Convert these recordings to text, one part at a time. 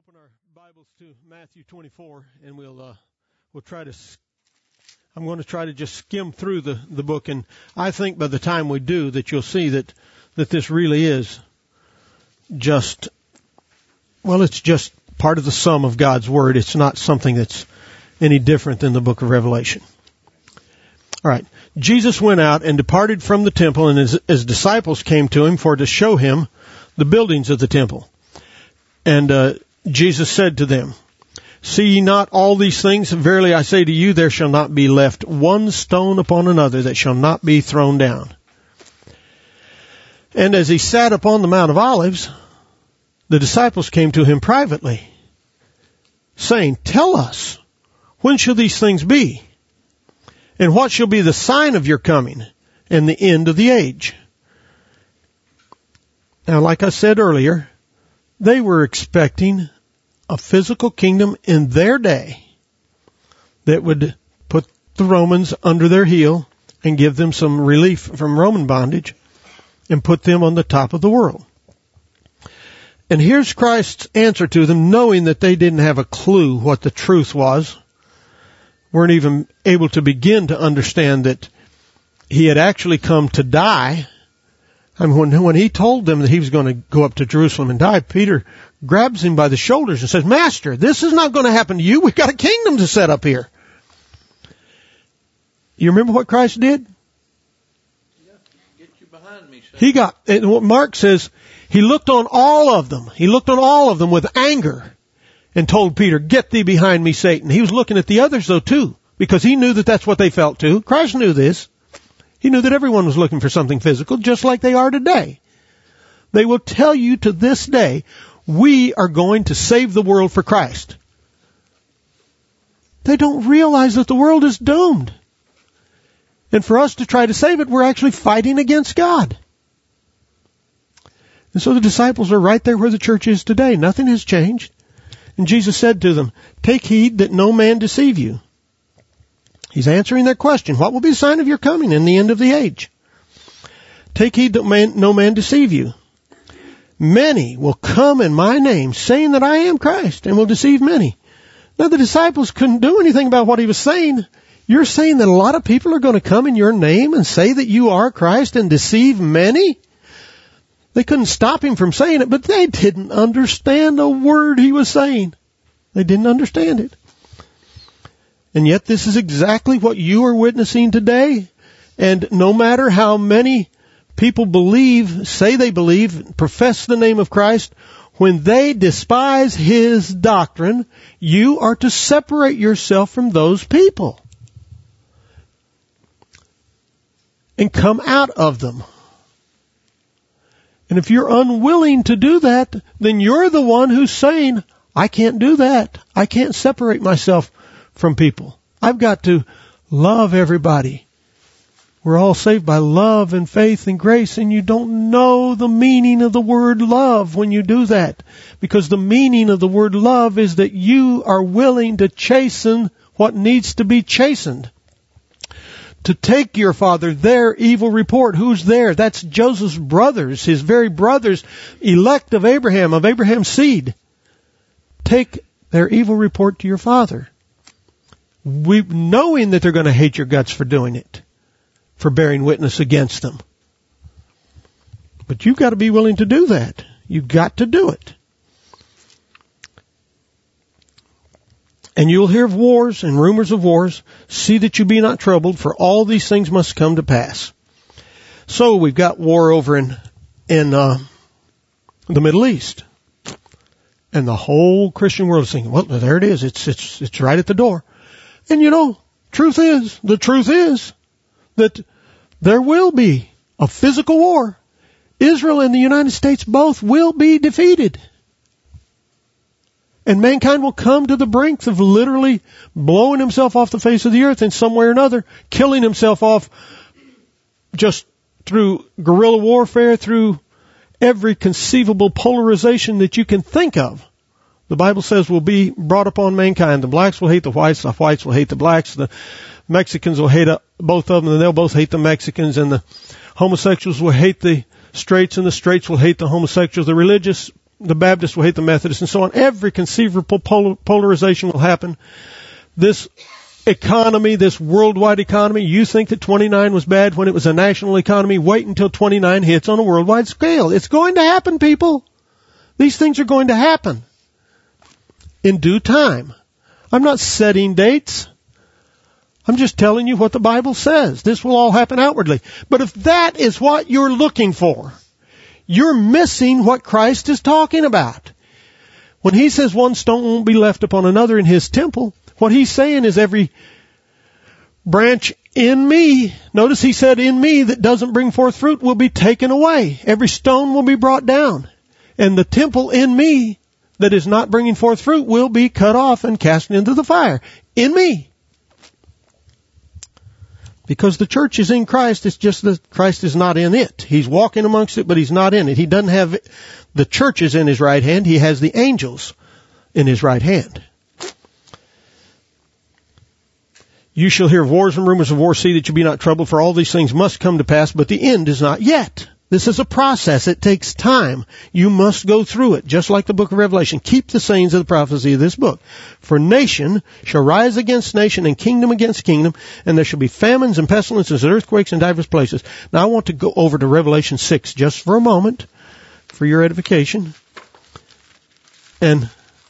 Open our Bibles to Matthew 24, and we'll try to. I'm going to try to just skim through the book, and I think by the time we do, that you'll see that this really is just, well, it's just part of the sum of God's Word. It's not something that's any different than the book of Revelation. All right. Jesus went out and departed from the temple, and his disciples came to him to show him the buildings of the temple. And Jesus said to them, "See ye not all these things? Verily I say to you, there shall not be left one stone upon another that shall not be thrown down." And as he sat upon the Mount of Olives, the disciples came to him privately, saying, "Tell us, when shall these things be? And what shall be the sign of your coming and the end of the age?" Now, like I said earlier, they were expecting a physical kingdom in their day that would put the Romans under their heel and give them some relief from Roman bondage and put them on the top of the world. And here's Christ's answer to them, knowing that they didn't have a clue what the truth was, weren't even able to begin to understand that he had actually come to die. I mean, when he told them that he was going to go up to Jerusalem and die, Peter grabs him by the shoulders and says, "Master, this is not going to happen to you. We've got a kingdom to set up here." You remember what Christ did? Get you behind me, son. And what Mark says, he looked on all of them. He looked on all of them with anger and told Peter, "Get thee behind me, Satan." He was looking at the others, though, too, because he knew that that's what they felt, too. Christ knew this. He knew that everyone was looking for something physical, just like they are today. They will tell you to this day, we are going to save the world for Christ. They don't realize that the world is doomed. And for us to try to save it, we're actually fighting against God. And so the disciples are right there where the church is today. Nothing has changed. And Jesus said to them, "Take heed that no man deceive you." He's answering their question. What will be the sign of your coming and the end of the age? "Take heed that no man deceive you. Many will come in my name, saying that I am Christ, and will deceive many." Now, the disciples couldn't do anything about what he was saying. You're saying that a lot of people are going to come in your name and say that you are Christ and deceive many? They couldn't stop him from saying it, but they didn't understand a word he was saying. They didn't understand it. And yet this is exactly what you are witnessing today. And no matter how many people believe, say they believe, profess the name of Christ, when they despise his doctrine, you are to separate yourself from those people and come out of them. And if you're unwilling to do that, then you're the one who's saying, "I can't do that. I can't separate myself from people. I've got to love everybody." We're all saved by love and faith and grace, and you don't know the meaning of the word love when you do that. Because the meaning of the word love is that you are willing to chasten what needs to be chastened. To take your father, their evil report. Who's there? That's Joseph's brothers, his very brothers, elect of Abraham's seed. Take their evil report to your father. Knowing that they're going to hate your guts for doing it, for bearing witness against them. But you've got to be willing to do that. You've got to do it. "And you'll hear of wars and rumors of wars. See that you be not troubled, for all these things must come to pass." So we've got war over in the Middle East. And the whole Christian world is thinking, well, there it is. It's right at the door. And the truth is that there will be a physical war. Israel and the United States both will be defeated. And mankind will come to the brink of literally blowing himself off the face of the earth in some way or another, killing himself off just through guerrilla warfare, through every conceivable polarization that you can think of. The Bible says will be brought upon mankind. The blacks will hate the whites will hate the blacks, the Mexicans will hate both of them, and they'll both hate the Mexicans, and the homosexuals will hate the straights, and the straights will hate the homosexuals. The religious the Baptists will hate the Methodists and so on. Every conceivable polarization will happen. This economy, this worldwide economy, you think that 29 was bad when it was a national economy. Wait until 29 hits on a worldwide scale. It's going to happen, people. These things are going to happen in due time. I'm not setting dates. I'm just telling you what the Bible says. This will all happen outwardly. But if that is what you're looking for, you're missing what Christ is talking about. When he says one stone won't be left upon another in his temple, what he's saying is every branch in me, notice he said in me that doesn't bring forth fruit will be taken away. Every stone will be brought down. And the temple in me that is not bringing forth fruit will be cut off and cast into the fire. In me. Because the church is in Christ, it's just that Christ is not in it. He's walking amongst it, but he's not in it. He doesn't have the churches in his right hand. He has the angels in his right hand. You shall hear of wars and rumors of war. See that you be not troubled, for all these things must come to pass, but the end is not yet. This is a process. It takes time. You must go through it, just like the book of Revelation. Keep the sayings of the prophecy of this book. For nation shall rise against nation, and kingdom against kingdom, and there shall be famines and pestilences and earthquakes in divers places. Now I want to go over to Revelation 6 just for a moment, for your edification, and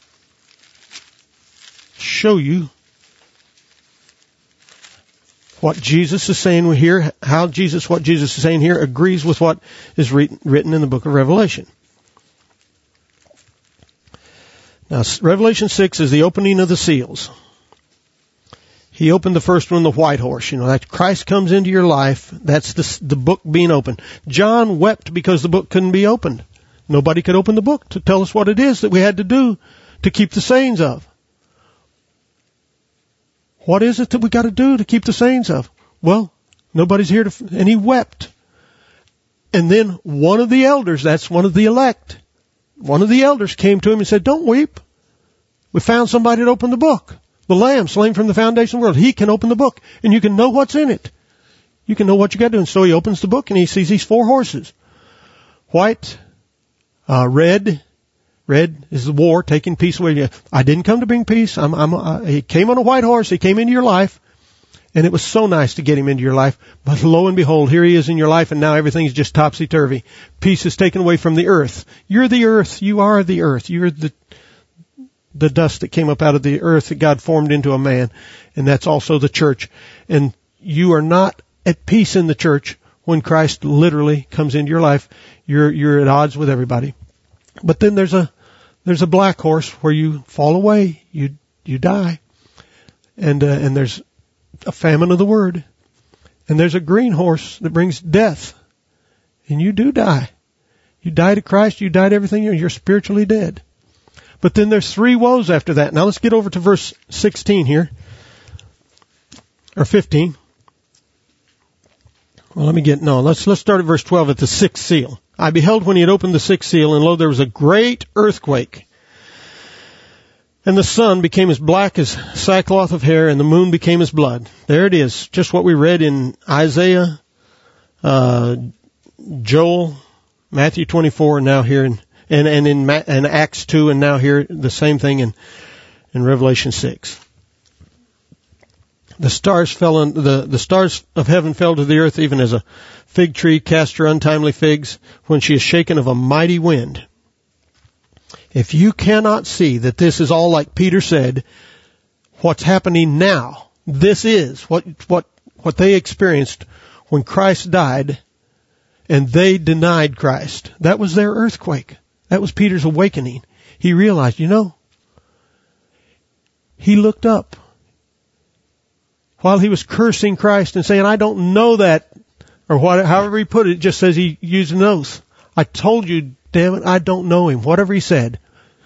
show you what Jesus is saying here, what Jesus is saying here agrees with what is written in the book of Revelation. Now, Revelation 6 is the opening of the seals. He opened the first one, the white horse. You know, that Christ comes into your life. That's the book being opened. John wept because the book couldn't be opened. Nobody could open the book to tell us what it is that we had to do to keep the sayings of. What is it that we got to do to keep the sayings of? Well, nobody's here and he wept. And then one of the elders, that's one of the elect, one of the elders came to him and said, don't weep. We found somebody to open the book. The Lamb slain from the foundation of the world. He can open the book and you can know what's in it. You can know what you got to do. And so he opens the book and he sees these 4 horses. White, red. Red is the war, taking peace away. I didn't come to bring peace. He came on a white horse. He came into your life. And it was so nice to get him into your life. But lo and behold, here he is in your life, and now everything's just topsy-turvy. Peace is taken away from the earth. You're the earth. You are the earth. You're the dust that came up out of the earth that God formed into a man. And that's also the church. And you are not at peace in the church when Christ literally comes into your life. You're at odds with everybody. But then there's a black horse where you fall away, you die, and there's a famine of the word, and there's a green horse that brings death, and you do die. You die to Christ, you die to everything, you're spiritually dead. But then there's 3 woes after that. Now let's get over to verse 16 here, or 15. Well, let's start at verse 12 at the 6th seal. I beheld when he had opened the 6th seal, and lo, there was a great earthquake. And the sun became as black as sackcloth of hair, and the moon became as blood. There it is, just what we read in Isaiah, Joel, Matthew 24, and now here in Acts 2, and now here the same thing in Revelation 6. The stars the stars of heaven fell to the earth, even as a fig tree cast her untimely figs when she is shaken of a mighty wind. If you cannot see that this is all like Peter said, what's happening now, this is what they experienced when Christ died and they denied Christ. That was their earthquake. That was Peter's awakening. He realized, he looked up while he was cursing Christ and saying, I don't know that, or however he put it, it just says he used an oath. I told you, damn it, I don't know him. Whatever he said.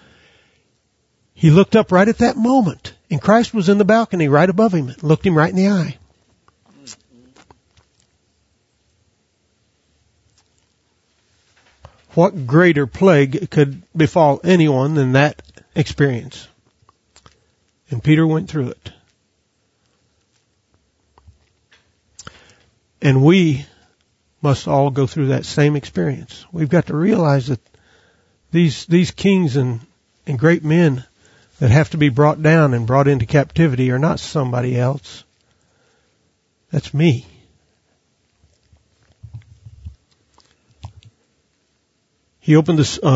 He looked up right at that moment, and Christ was in the balcony right above him, and looked him right in the eye. What greater plague could befall anyone than that experience? And Peter went through it. And we must all go through that same experience. We've got to realize that These kings and great men that have to be brought down and brought into captivity are not somebody else. That's me. He opened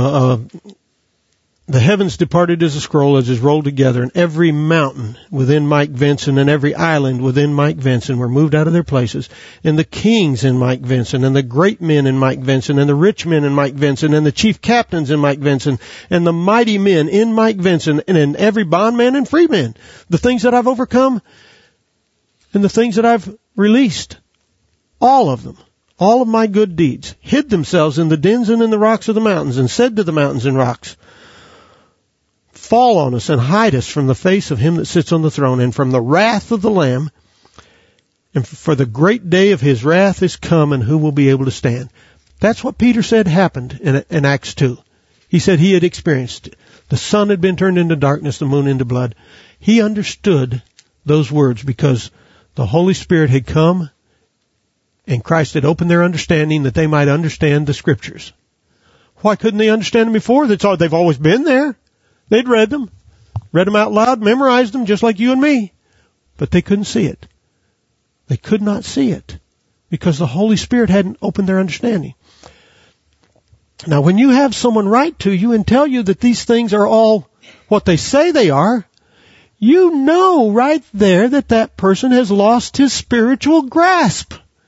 the heavens departed as a scroll as is rolled together, and every mountain within Mike Vinson and every island within Mike Vinson were moved out of their places, and the kings in Mike Vinson, and the great men in Mike Vinson, and the rich men in Mike Vinson, and the chief captains in Mike Vinson, and the mighty men in Mike Vinson, and in every bondman and freeman. The things that I've overcome and the things that I've released, all of them, all of my good deeds, hid themselves in the dens and in the rocks of the mountains, and said to the mountains and rocks, fall on us and hide us from the face of him that sits on the throne and from the wrath of the Lamb. And for the great day of his wrath is come, and who will be able to stand? That's what Peter said happened in Acts 2. He said he had experienced it. The sun had been turned into darkness, the moon into blood. He understood those words because the Holy Spirit had come and Christ had opened their understanding that they might understand the Scriptures. Why couldn't they understand them before? They've always been there. They'd read them out loud, memorized them just like you and me. But they couldn't see it. They could not see it because the Holy Spirit hadn't opened their understanding. Now, when you have someone write to you and tell you that these things are all what they say they are, you know right there that that person has lost his spiritual grasp.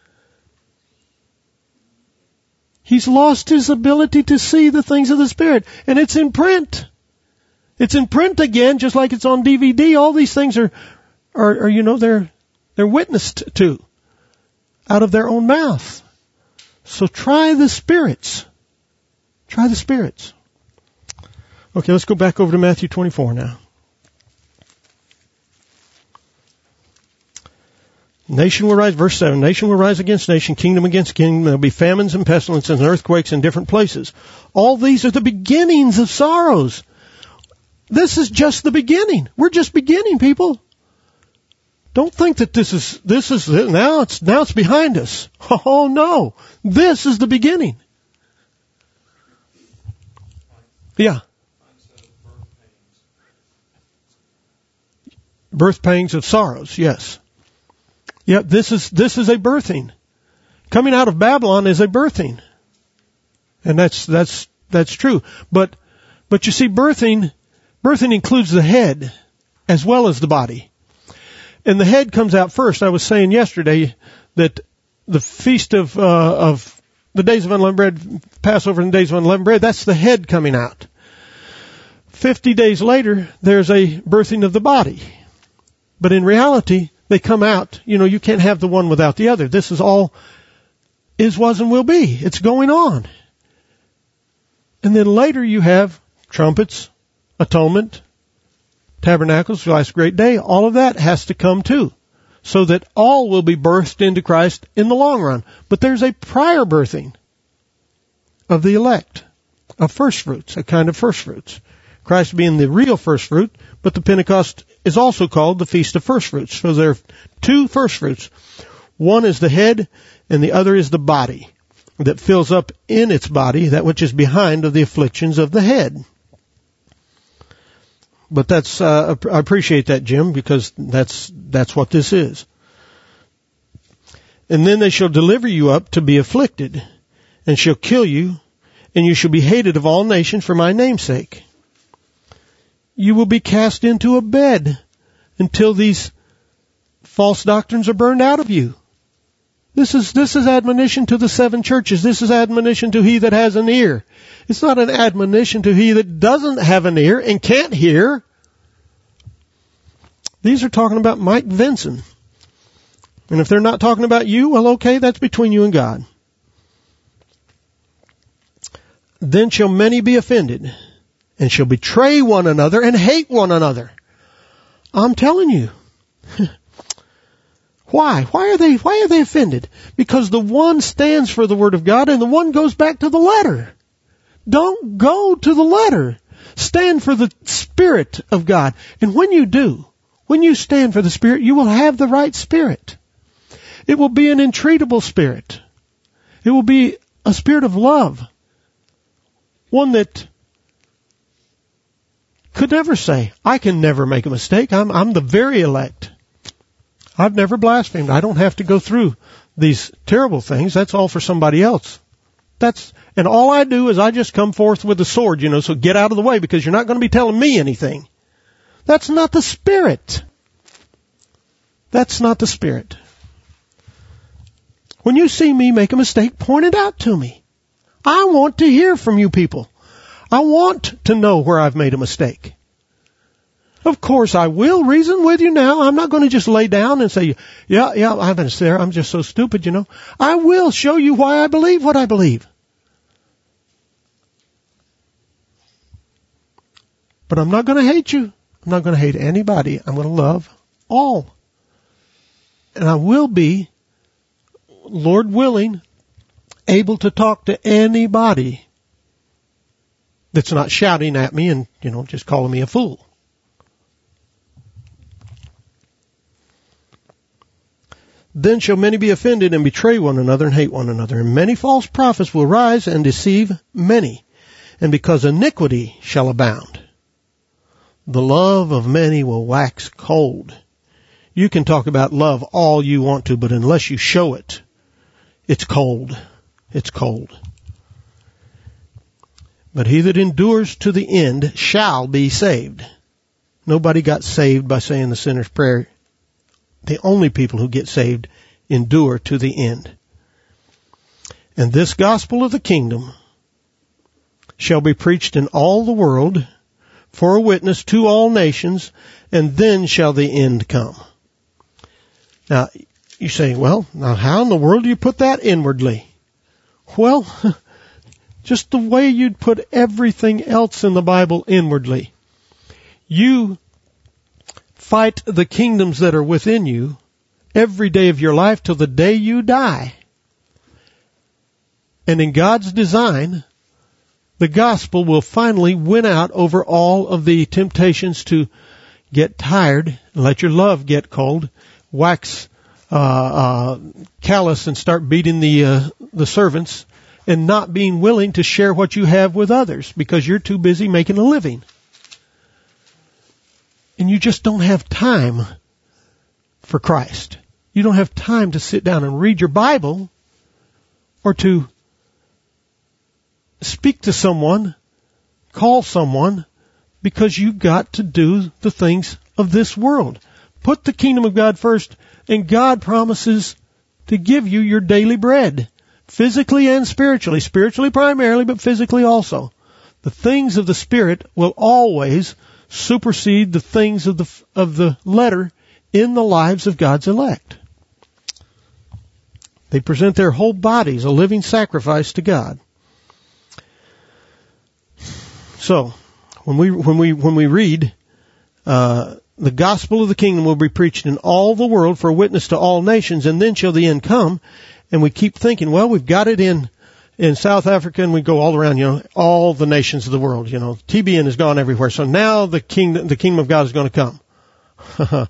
He's lost his ability to see the things of the Spirit. And it's in print. It's in print again, just like it's on DVD. All these things are they're witnessed to out of their own mouth. So try the spirits. Try the spirits. Okay, let's go back over to Matthew 24 now. Nation will rise, verse 7, nation will rise against nation, kingdom against kingdom. There will be famines and pestilences and earthquakes in different places. All these are the beginnings of sorrows. This is just the beginning. We're just beginning, people. Don't think that this is now it's behind us. Oh no. This is the beginning. Yeah. Birth pangs of sorrows, yes. Yeah, this is a birthing. Coming out of Babylon is a birthing. And that's true. But you see, birthing includes the head as well as the body. And the head comes out first. I was saying yesterday that the feast of the days of unleavened bread, Passover and the days of unleavened bread, that's the head coming out. 50 days later, there's a birthing of the body. But in reality, they come out. You can't have the one without the other. This is all is, was, and will be. It's going on. And then later you have trumpets, atonement, tabernacles, last great day. All of that has to come too, so that all will be birthed into Christ in the long run. But there's a prior birthing of the elect, of first fruits, a kind of first fruits. Christ being the real first fruit, but the Pentecost is also called the Feast of First Fruits. So there are two first fruits. One is the head, and the other is the body that fills up in its body that which is behind of the afflictions of the head. But that's I appreciate that, Jim, because that's what this is. And then they shall deliver you up to be afflicted, and shall kill you, and you shall be hated of all nations for my name's sake. You will be cast into a bed until these false doctrines are burned out of you. This is admonition to the 7 churches. This is admonition to he that has an ear. It's not an admonition to he that doesn't have an ear and can't hear. These are talking about Mike Vinson. And if they're not talking about you, well, okay, that's between you and God. Then shall many be offended, and shall betray one another and hate one another. I'm telling you. Why? Why are they offended? Because the one stands for the Word of God and the one goes back to the letter. Don't go to the letter. Stand for the Spirit of God. And when you do, when you stand for the Spirit, you will have the right spirit. It will be an entreatable spirit. It will be a spirit of love. One that could never say, I can never make a mistake. I'm the very elect. I've never blasphemed. I don't have to go through these terrible things. That's all for somebody else. And all I do is I just come forth with the sword, so get out of the way because you're not going to be telling me anything. That's not the Spirit. That's not the Spirit. When you see me make a mistake, point it out to me. I want to hear from you people. I want to know where I've made a mistake. Of course, I will reason with you now. I'm not going to just lay down and say, yeah, I've been there. I'm just so stupid, I will show you why I believe what I believe. But I'm not going to hate you. I'm not going to hate anybody. I'm going to love all. And I will be, Lord willing, able to talk to anybody that's not shouting at me and, just calling me a fool. Then shall many be offended and betray one another and hate one another. And many false prophets will rise and deceive many. And because iniquity shall abound, the love of many will wax cold. You can talk about love all you want to, but unless you show it, it's cold. It's cold. But he that endures to the end shall be saved. Nobody got saved by saying the sinner's prayer. The only people who get saved endure to the end. And this gospel of the kingdom shall be preached in all the world for a witness to all nations, and then shall the end come. Now, you say, well, now how in the world do you put that inwardly? Well, just the way you'd put everything else in the Bible inwardly. You fight the kingdoms that are within you every day of your life till the day you die. And in God's design, the gospel will finally win out over all of the temptations to get tired and let your love get cold, wax callous and start beating the servants, and not being willing to share what you have with others because you're too busy making a living. And you just don't have time for Christ. You don't have time to sit down and read your Bible or to speak to someone, call someone, because you've got to do the things of this world. Put the kingdom of God first, and God promises to give you your daily bread, physically and spiritually. Spiritually primarily, but physically also. The things of the Spirit will always supersede the things of the letter in the lives of God's elect. They present their whole bodies a living sacrifice to God. So, when we read, the gospel of the kingdom will be preached in all the world for a witness to all nations, and then shall the end come. And we keep thinking, well, we've got it in South Africa, and we go all around, all the nations of the world, TBN has gone everywhere. So now the kingdom of God is going to come.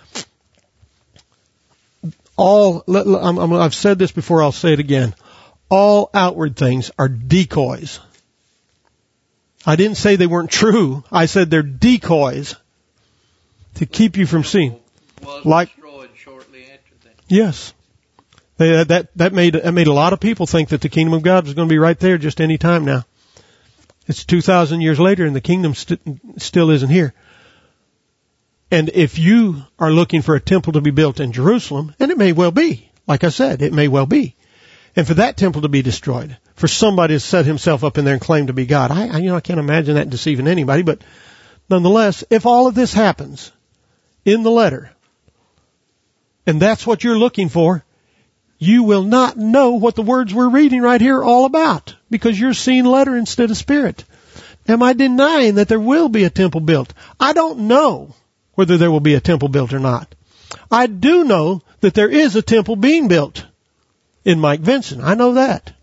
I've said this before, I'll say it again. All outward things are decoys. I didn't say they weren't true. I said they're decoys to keep you from seeing. Was destroyed shortly after that. Yes. That made a lot of people think that the kingdom of God was going to be right there just any time now. It's 2,000 years later and the kingdom still isn't here. And if you are looking for a temple to be built in Jerusalem, and it may well be, like I said, it may well be, and for that temple to be destroyed, for somebody to set himself up in there and claim to be God, I can't imagine that deceiving anybody, but nonetheless, if all of this happens in the letter, and that's what you're looking for, you will not know what the words we're reading right here are all about, because you're seeing letter instead of spirit. Am I denying that there will be a temple built? I don't know whether there will be a temple built or not. I do know that there is a temple being built in Mike Vinson. I know that.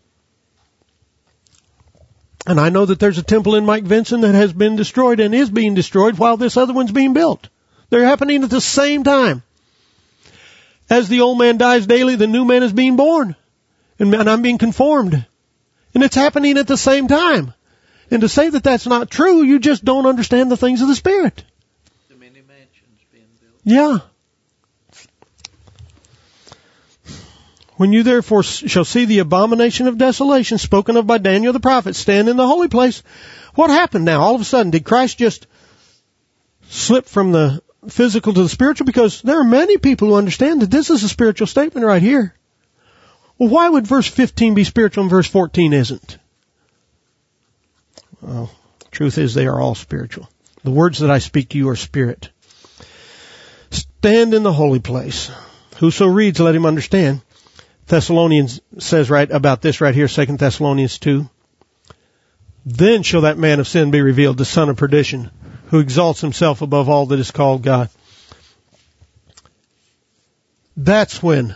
And I know that there's a temple in Mike Vinson that has been destroyed and is being destroyed while this other one's being built. They're happening at the same time. As the old man dies daily, the new man is being born. And I'm being conformed. And it's happening at the same time. And to say that that's not true, you just don't understand the things of the Spirit. The many mansions being built. Yeah. When you therefore shall see the abomination of desolation spoken of by Daniel the prophet stand in the holy place, what happened now? All of a sudden, did Christ just slip from the physical to the spiritual? Because there are many people who understand that this is a spiritual statement right here. Well, why would verse 15 be spiritual and verse 14 isn't? Well, the truth is they are all spiritual. The words that I speak to you are spirit. Stand in the holy place. Whoso reads, let him understand. Thessalonians says right about this right here, 2 Thessalonians 2. Then shall that man of sin be revealed, the son of perdition, who exalts himself above all that is called God. That's when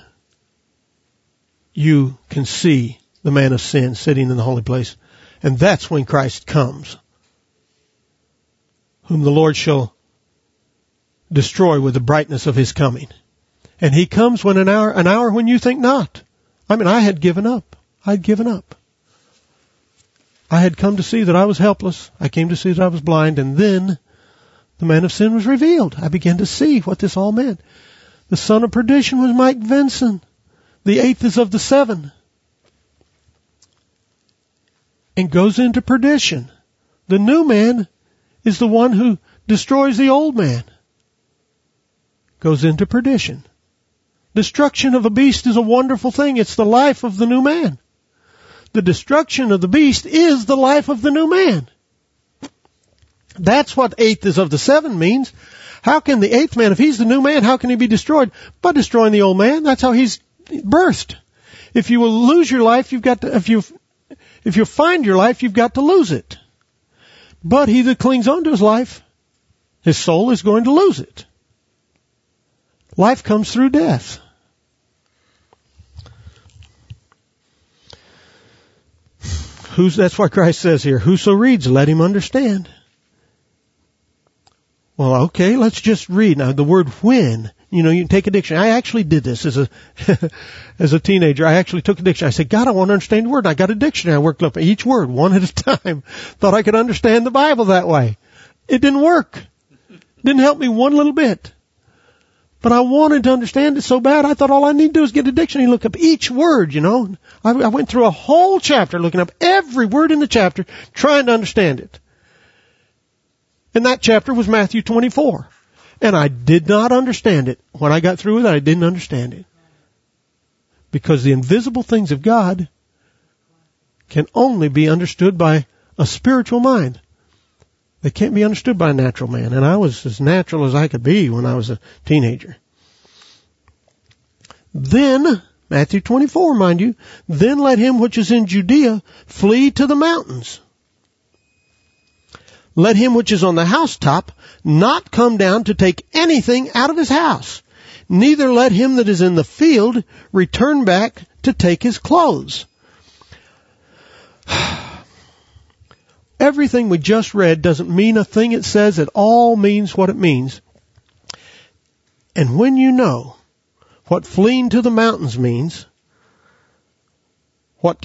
you can see the man of sin sitting in the holy place. And that's when Christ comes, whom the Lord shall destroy with the brightness of his coming. And he comes when an hour when you think not. I mean, I had given up. I'd given up. I had come to see that I was helpless. I came to see that I was blind. And then the man of sin was revealed. I began to see what this all meant. The son of perdition was Mike Vinson. The eighth is of the seven. And goes into perdition. The new man is the one who destroys the old man. Goes into perdition. Destruction of a beast is a wonderful thing. It's the life of the new man. The destruction of the beast is the life of the new man. That's what eighth is of the seven means. How can the eighth man, if he's the new man, how can he be destroyed? By destroying the old man. That's how he's birthed. If you will lose your life, you've got to, if you find your life, you've got to lose it. But he that clings on to his life, his soul is going to lose it. Life comes through death. That's why Christ says here, whoso reads, let him understand. Well, okay, let's just read. Now, the word when, you can take a dictionary. I actually did this as a teenager. I actually took a dictionary. I said, God, I want to understand the word. I got a dictionary. I worked up each word one at a time. Thought I could understand the Bible that way. It didn't work. Didn't help me one little bit. But I wanted to understand it so bad, I thought all I need to do is get a dictionary and look up each word, I went through a whole chapter looking up every word in the chapter, trying to understand it. And that chapter was Matthew 24. And I did not understand it. When I got through with it, I didn't understand it. Because the invisible things of God can only be understood by a spiritual mind. They can't be understood by a natural man. And I was as natural as I could be when I was a teenager. Then, Matthew 24, mind you, then let him which is in Judea flee to the mountains. Let him which is on the housetop not come down to take anything out of his house. Neither let him that is in the field return back to take his clothes. Everything we just read doesn't mean a thing it says. It all means what it means. And when you know what fleeing to the mountains means, what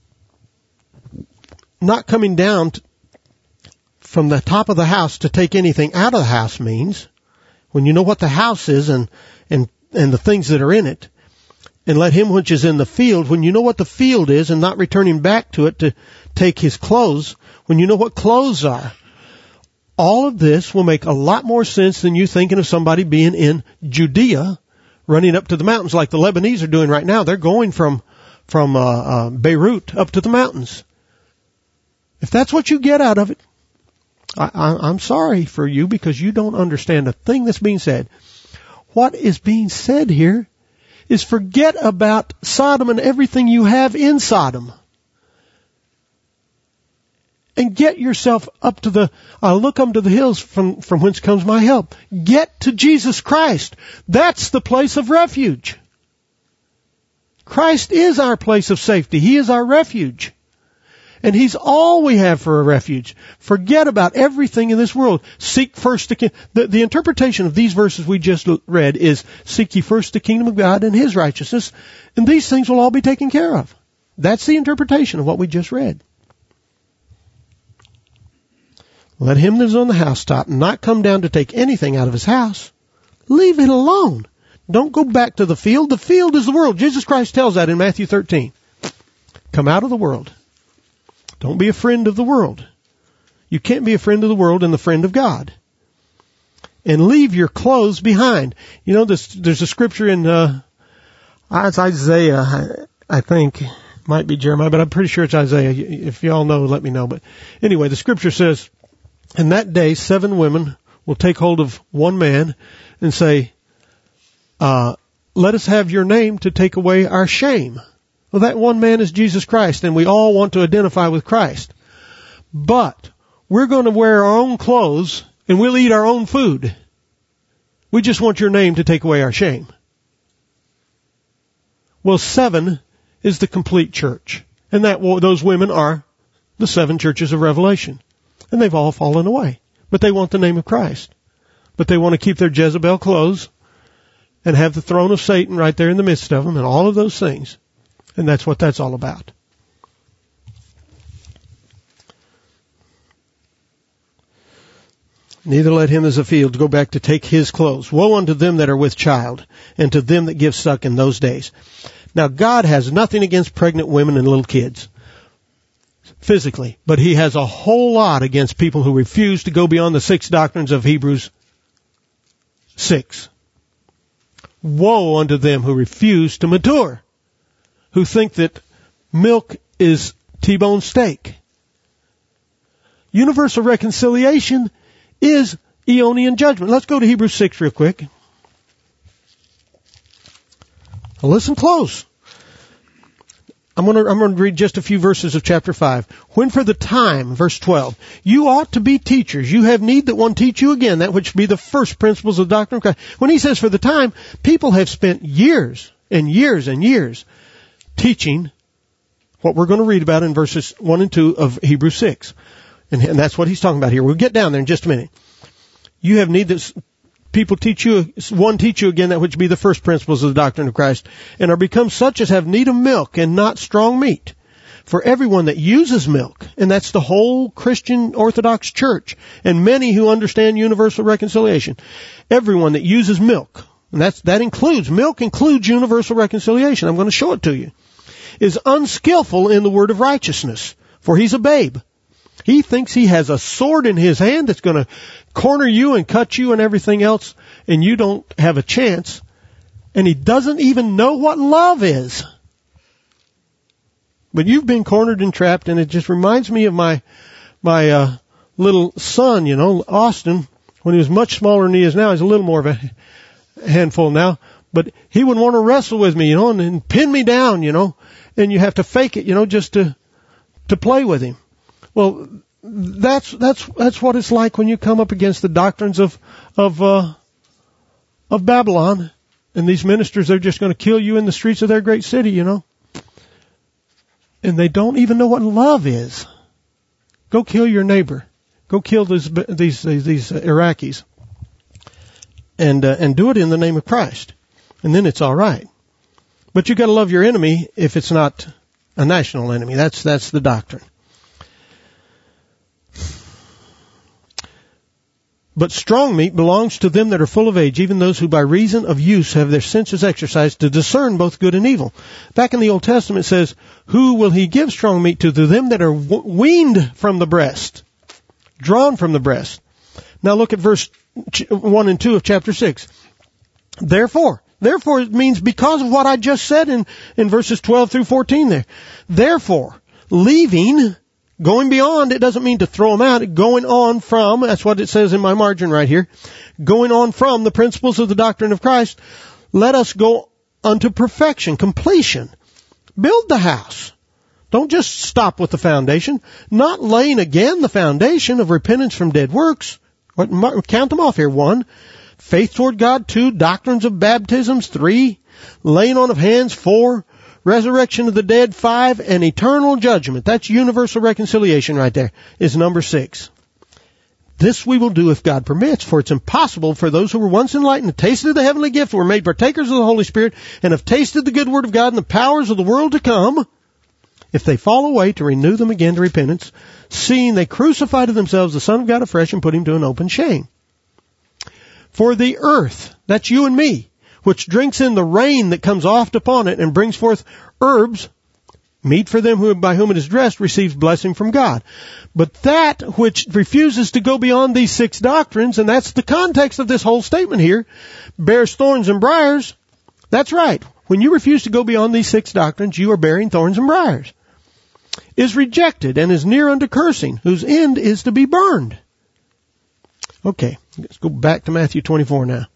not coming down from the top of the house to take anything out of the house means, when you know what the house is and the things that are in it, and let him which is in the field, when you know what the field is and not returning back to it to take his clothes, when you know what clothes are, all of this will make a lot more sense than you thinking of somebody being in Judea, running up to the mountains like the Lebanese are doing right now. They're going from Beirut up to the mountains. If that's what you get out of it, I'm sorry for you because you don't understand a thing that's being said. What is being said here is forget about Sodom and everything you have in Sodom. And get yourself up to look unto the hills from whence comes my help. Get to Jesus Christ. That's the place of refuge. Christ is our place of safety. He is our refuge. And He's all we have for a refuge. Forget about everything in this world. Seek first the interpretation of these verses we just read is, seek ye first the kingdom of God and His righteousness, and these things will all be taken care of. That's the interpretation of what we just read. Let him that is on the housetop not come down to take anything out of his house. Leave it alone. Don't go back to the field. The field is the world. Jesus Christ tells that in Matthew 13. Come out of the world. Don't be a friend of the world. You can't be a friend of the world and the friend of God. And leave your clothes behind. You know, there's a scripture in it's Isaiah, I think. Might be Jeremiah, but I'm pretty sure it's Isaiah. If you all know, let me know. But anyway, the scripture says, in that day, 7 women will take hold of one man and say, let us have your name to take away our shame. Well, that one man is Jesus Christ, and we all want to identify with Christ. But we're going to wear our own clothes, and we'll eat our own food. We just want your name to take away our shame. Well, 7 is the complete church. And those women are the 7 churches of Revelation. And they've all fallen away. But they want the name of Christ. But they want to keep their Jezebel clothes and have the throne of Satan right there in the midst of them and all of those things. And that's what that's all about. Neither let him as a field go back to take his clothes. Woe unto them that are with child, and to them that give suck in those days. Now, God has nothing against pregnant women and little kids, physically, but he has a whole lot against people who refuse to go beyond the 6 doctrines of Hebrews 6. Woe unto them who refuse to mature, who think that milk is T-bone steak. Universal reconciliation is Aeonian judgment. Let's go to Hebrews 6 real quick. Now listen close. I'm going to read just a few verses of chapter 5. When for the time, verse 12, you ought to be teachers. You have need that one teach you again, that which be the first principles of the doctrine of Christ. When he says for the time, people have spent years and years and years teaching what we're going to read about in verses 1 and 2 of Hebrews 6. And that's what he's talking about here. We'll get down there in just a minute. You have need that people teach you again that which be the first principles of the doctrine of Christ, and are become such as have need of milk and not strong meat. For everyone that uses milk, and that's the whole Christian Orthodox Church, and many who understand universal reconciliation, everyone that uses milk, and that includes universal reconciliation. I'm going to show it to you, is unskillful in the word of righteousness, for he's a babe. He thinks he has a sword in his hand that's going to corner you and cut you and everything else, and you don't have a chance. And he doesn't even know what love is. But you've been cornered and trapped, and it just reminds me of my little son, Austin, when he was much smaller than he is now. He's a little more of a handful now. But he would want to wrestle with me, and pin me down, and you have to fake it, just to play with him. Well, that's what it's like when you come up against the doctrines of Babylon, and these ministers, they're just going to kill you in the streets of their great city, And they don't even know what love is. Go kill your neighbor. Go kill these Iraqis, and do it in the name of Christ, and then it's all right. But you got to love your enemy if it's not a national enemy. That's the doctrine. But strong meat belongs to them that are full of age, even those who by reason of use have their senses exercised to discern both good and evil. Back in the Old Testament it says, who will he give strong meat to? To them that are weaned from the breast, drawn from the breast. Now look at verse 1 and 2 of chapter 6. Therefore it means because of what I just said in verses 12 through 14 there. Therefore, leaving, going beyond, it doesn't mean to throw them out. Going on from, that's what it says in my margin right here. Going on from the principles of the doctrine of Christ, let us go unto perfection, completion. Build the house. Don't just stop with the foundation. Not laying again the foundation of repentance from dead works. Count them off here. 1, faith toward God. 2, doctrines of baptisms. 3, laying on of hands. 4, resurrection of the dead. 5, and eternal judgment. That's universal reconciliation right there, is number 6. This we will do if God permits, for it's impossible for those who were once enlightened, have tasted the heavenly gift, were made partakers of the Holy Spirit, and have tasted the good word of God and the powers of the world to come, if they fall away, to renew them again to repentance, seeing they crucify to themselves the Son of God afresh and put him to an open shame. For the earth, that's you and me, which drinks in the rain that comes oft upon it and brings forth herbs, meat for them by whom it is dressed, receives blessing from God. But that which refuses to go beyond these 6 doctrines, and that's the context of this whole statement here, bears thorns and briars. That's right. When you refuse to go beyond these 6 doctrines, you are bearing thorns and briars. Is rejected and is near unto cursing, whose end is to be burned. Okay, let's go back to Matthew 24 now.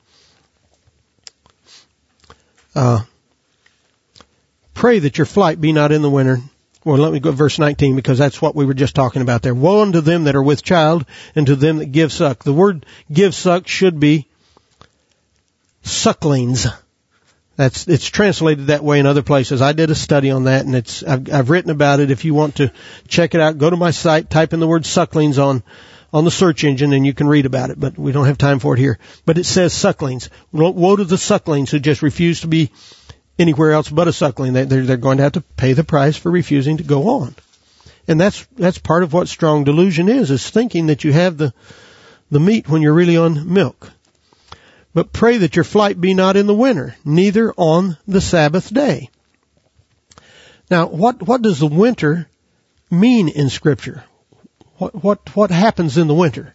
Pray that your flight be not in the winter. Well, let me go to verse 19, because that's what we were just talking about there. Woe unto them that are with child, and to them that give suck. The word give suck should be sucklings. It's translated that way in other places. I did a study on that, and I've written about it. If you want to check it out, go to my site, type in the word sucklings on the search engine, and you can read about it, but we don't have time for it here. But it says sucklings. Woe to the sucklings who just refuse to be anywhere else but a suckling. They're going to have to pay the price for refusing to go on. And that's part of what strong delusion is thinking that you have the meat when you're really on milk. But pray that your flight be not in the winter, neither on the Sabbath day. Now, what does the winter mean in Scripture? What happens in the winter?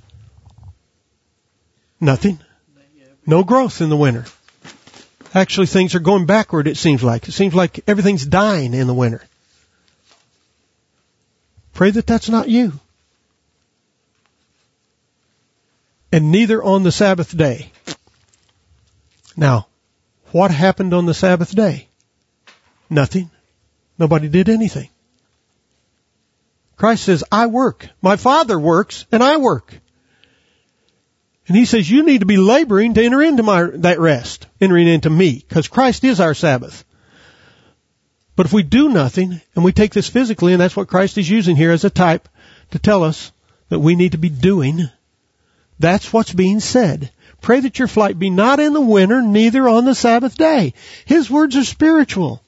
Nothing. No growth in the winter. Actually, things are going backward, it seems like. It seems like everything's dying in the winter. Pray that that's not you. And neither on the Sabbath day. Now, what happened on the Sabbath day? Nothing. Nobody did anything. Christ says, I work. My Father works, and I work. And he says, you need to be laboring to enter into that rest, entering into me, because Christ is our Sabbath. But if we do nothing, and we take this physically, and that's what Christ is using here as a type to tell us that we need to be doing, that's what's being said. Pray that your flight be not in the winter, neither on the Sabbath day. His words are spiritual.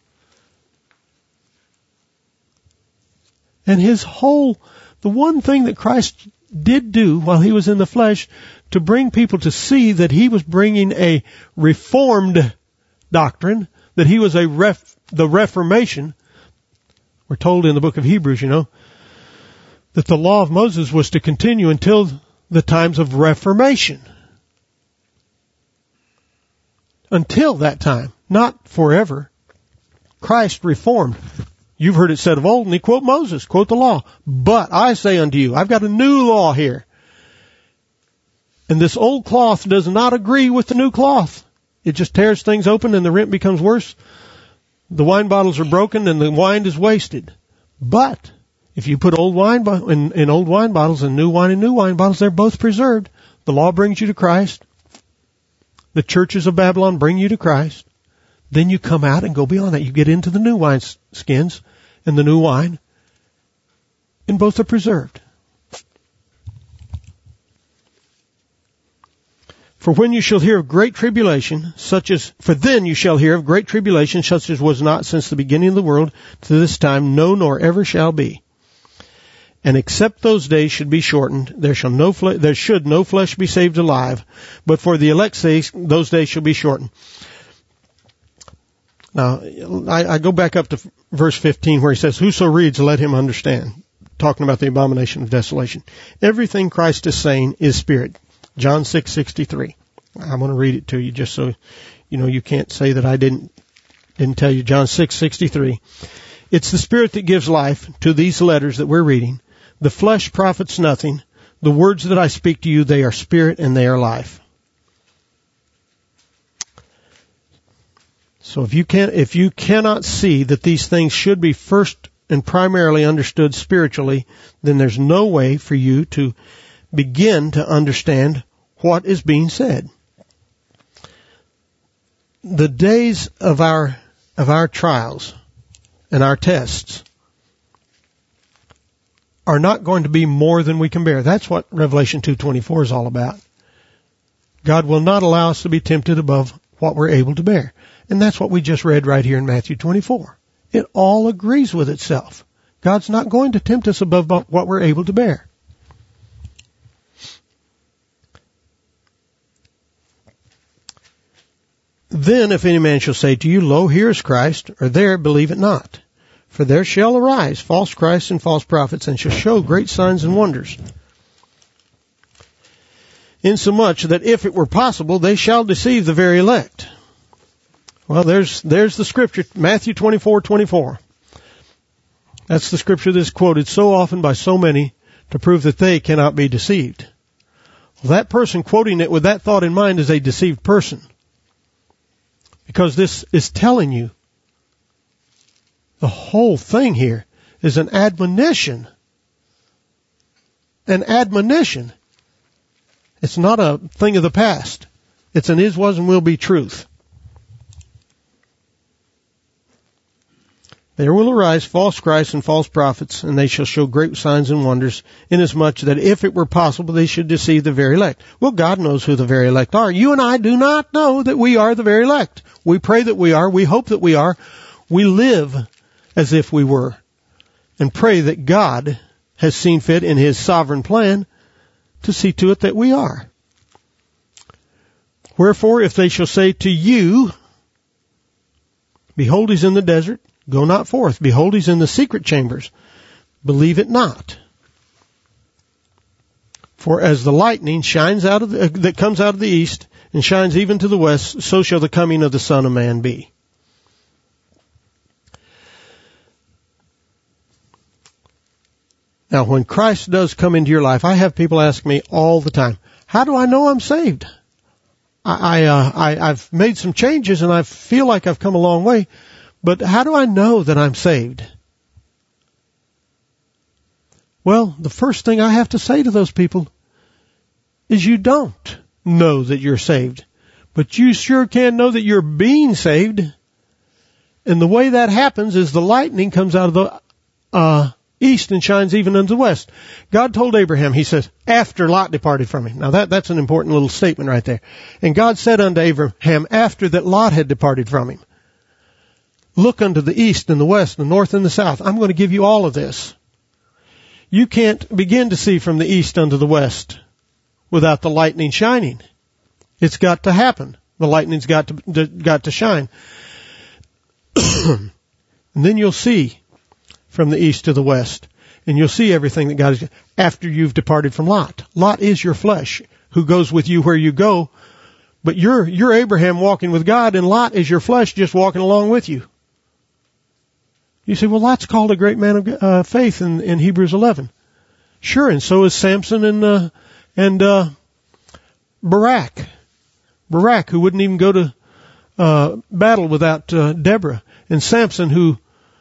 And the one thing that Christ did do while he was in the flesh to bring people to see that he was bringing a reformed doctrine, that he was the Reformation. We're told in the book of Hebrews, that the law of Moses was to continue until the times of Reformation. Until that time, not forever. Christ reformed. You've heard it said of old, and they quote Moses, quote the law. But I say unto you, I've got a new law here. And this old cloth does not agree with the new cloth. It just tears things open and the rent becomes worse. The wine bottles are broken and the wine is wasted. But if you put old wine in old wine bottles and new wine in new wine bottles, they're both preserved. The law brings you to Christ. The churches of Babylon bring you to Christ. Then you come out and go beyond that. You get into the new wine skins and the new wine, and both are preserved. For then you shall hear of great tribulation, such as was not since the beginning of the world to this time, no, nor ever shall be. And except those days should be shortened, there should no flesh be saved alive. But for the elect's sake, those days shall be shortened. Now, I go back up to verse 15 where he says, whoso reads, let him understand. Talking about the abomination of desolation. Everything Christ is saying is spirit. John 6:63. I'm going to read it to you just so you can't say that I didn't tell you. John 6:63. It's the spirit that gives life to these letters that we're reading. The flesh profits nothing. The words that I speak to you, they are spirit and they are life. So if you cannot see that these things should be first and primarily understood spiritually, then there's no way for you to begin to understand what is being said. The days of our trials and our tests are not going to be more than we can bear. That's what Revelation 2:24 is all about. God will not allow us to be tempted above what we're able to bear. And that's what we just read right here in Matthew 24. It all agrees with itself. God's not going to tempt us above what we're able to bear. Then if any man shall say to you, Lo, here is Christ, or there, believe it not. For there shall arise false Christs and false prophets, and shall show great signs and wonders. Insomuch that if it were possible, they shall deceive the very elect. Well, there's the scripture, Matthew 24:24. That's the scripture that's quoted so often by so many to prove that they cannot be deceived. Well, that person quoting it with that thought in mind is a deceived person. Because this is telling you the whole thing here is an admonition. An admonition. It's not a thing of the past. It's an is, was, and will be truth. There will arise false Christs and false prophets, and they shall show great signs and wonders, inasmuch that if it were possible, they should deceive the very elect. Well, God knows who the very elect are. You and I do not know that we are the very elect. We pray that we are. We hope that we are. We live as if we were, and pray that God has seen fit in His sovereign plan to see to it that we are. Wherefore, if they shall say to you, Behold, He's in the desert, go not forth. Behold, He's in the secret chambers, believe it not. For as the lightning shines out of that comes out of the east and shines even to the west, so shall the coming of the Son of Man be. Now, when Christ does come into your life, I have people ask me all the time, how do I know I'm saved? I've made some changes and I feel like I've come a long way, but how do I know that I'm saved? Well, the first thing I have to say to those people is you don't know that you're saved, but you sure can know that you're being saved. And the way that happens is the lightning comes out of the east and shines even unto the west. God told Abraham, He says, after Lot departed from him. Now that's an important little statement right there. And God said unto Abraham, after that Lot had departed from him, look unto the east and the west, the north and the south. I'm going to give you all of this. You can't begin to see from the east unto the west without the lightning shining. It's got to happen. The lightning's got to shine. And then you'll see from the east to the west. And you'll see everything that God has, after you've departed from Lot. Lot is your flesh, who goes with you where you go. But you're Abraham walking with God, and Lot is your flesh just walking along with you. You say, well, Lot's called a great man of faith in Hebrews 11. Sure, and so is Samson and Barak. Barak, who wouldn't even go to battle without Deborah. And Samson, who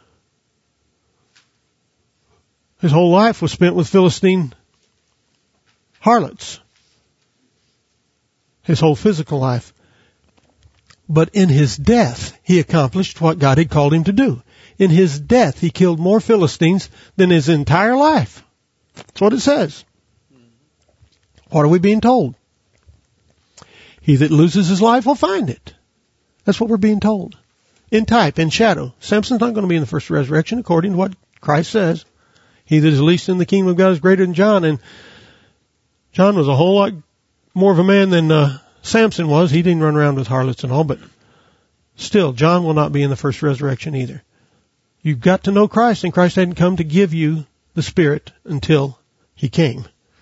his whole life was spent with Philistine harlots. His whole physical life. But in his death, he accomplished what God had called him to do. In his death, he killed more Philistines than his entire life. That's what it says. What are we being told? He that loses his life will find it. That's what we're being told. In type, in shadow. Samson's not going to be in the first resurrection according to what Christ says. He that is least in the kingdom of God is greater than John. And John was a whole lot more of a man than Samson was. He didn't run around with harlots and all, but still, John will not be in the first resurrection either. You've got to know Christ, and Christ hadn't come to give you the Spirit until He came.